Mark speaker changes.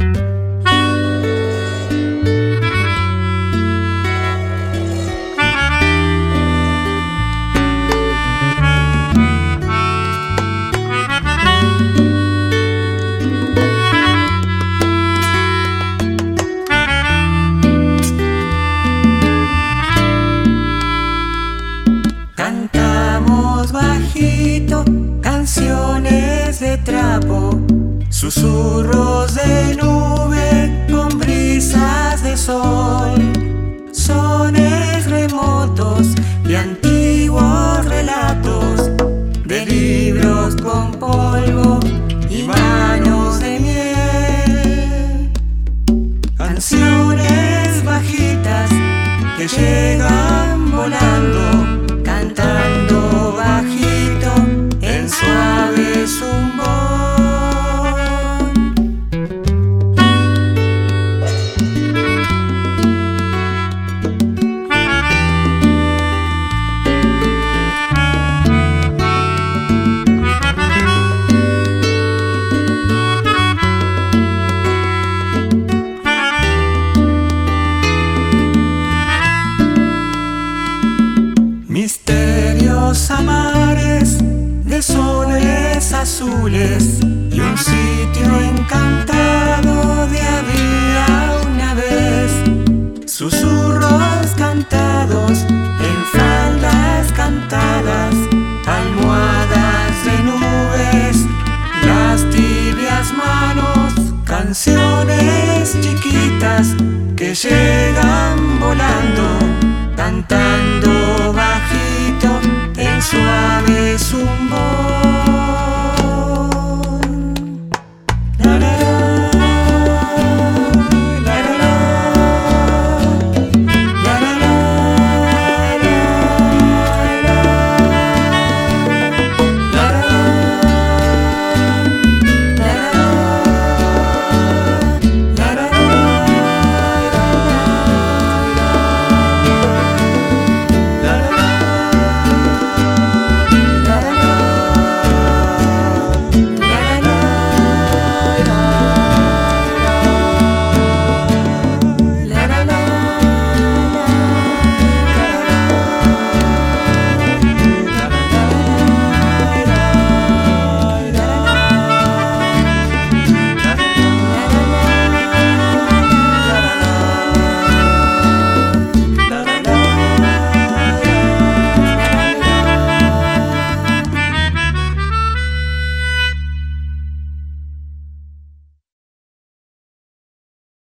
Speaker 1: Cantamos bajito canciones de trapo, susurros de nube con brisas de sol, sones remotos de antiguos relatos, de libros con polvo y manos de miel. Canciones bajitas que llegan volando, cantando bajito en suave zumbón. Misterios amares de soles azules y un sitio encantado de había una vez. Susurros cantados en faldas cantadas, almohadas de nubes, las tibias manos, canciones chiquitas que llegan volando, cantando bajito en suave zumbón.